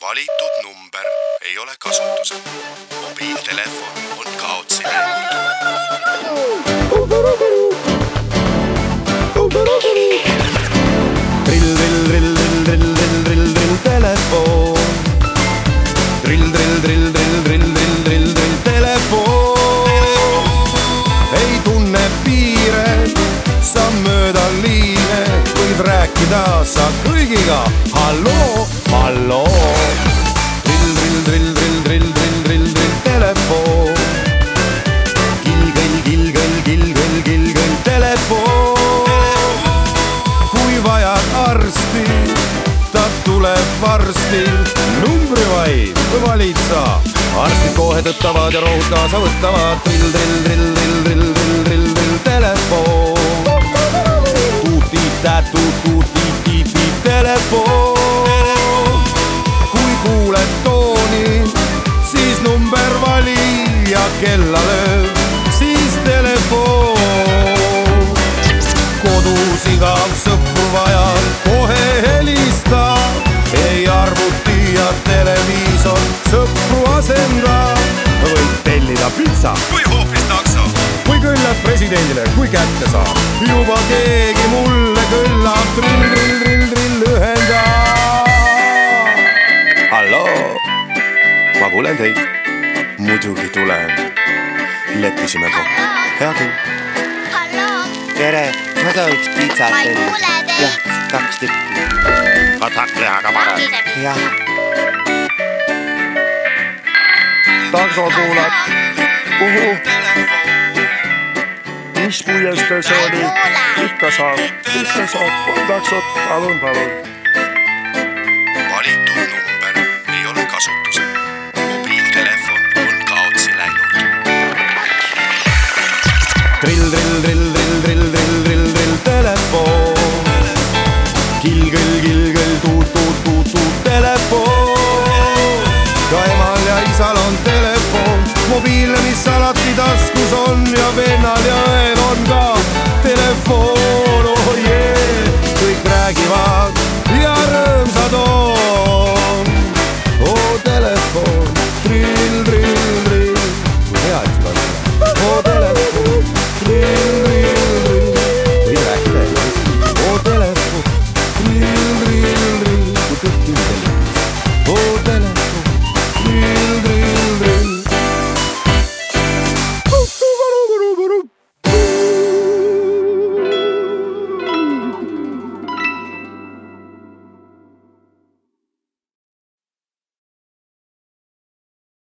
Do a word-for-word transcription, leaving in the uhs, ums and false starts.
Valitud number ei ole kasutusel. Mobiiltelefon on kaotsi läinud. Drill, drill, drill, drill, drill, drill, drill, drill, telefon. Drill, drill, drill, drill, drill, drill, drill, drill, telefon. Ei tunne piire, sa mööda liine, võid rääkida sa kõigiga. Halloo, halloo. Drill, drill, drill, drill, drill, drill, drill, drill, telefon. Kilgõll, kilgõll, kilgõll, kilgõll, telefon. Kui vajad arsti, ta tuleb varsti. Numbri vaid valid sa. Arstid kohe tõttavad ja rohud kaasa võttavad. Drill, drill, drill, drill, drill, drill, drill, drill, telefon. Tuut-tiit-tät, tuut-tuut-tiit-tiit-tiit, telefon. Kui kuuled tooni, siis number vali ja kella lööb, siis telefon. Kodus igav sõpru vajad, kohe helista. Ei arvuti ja televiisor sõpru asenda. Võid tellida pitsa Või hoopis takso. Kui kõllad presidendile, kui kätte saab. Juba keegi mulle kõllab. Drill, drill, drill, drill, ühenda. Halloo, ma kuulen teid. Muidugi tulen. Leppisime kokku. Hea küll. Halloo, Tere, ma sooviks pizzat. ma ei kuule teid. Jah, kaks tükki. Kataklihaga parem. Jah. Takso kuulab. Kuhu? Mis puieste see oli? Ikka saab. Ikka saab. On taksot. Palun, palun. Valitud number ei ole kasutusel. Mobiiltelefon on kaotsi läinud. Drill, drill, drill, drill, drill, drill, drill, drill, telefon. Kilgõll, kilgõll, tuut, tuut, tuut, tuut, telefon. Ka emal ja isal on telefon. Mobiilne, mis alati taskus on. Ja vennal ja õel on ka telefon. Oh yeah, kõik räägivad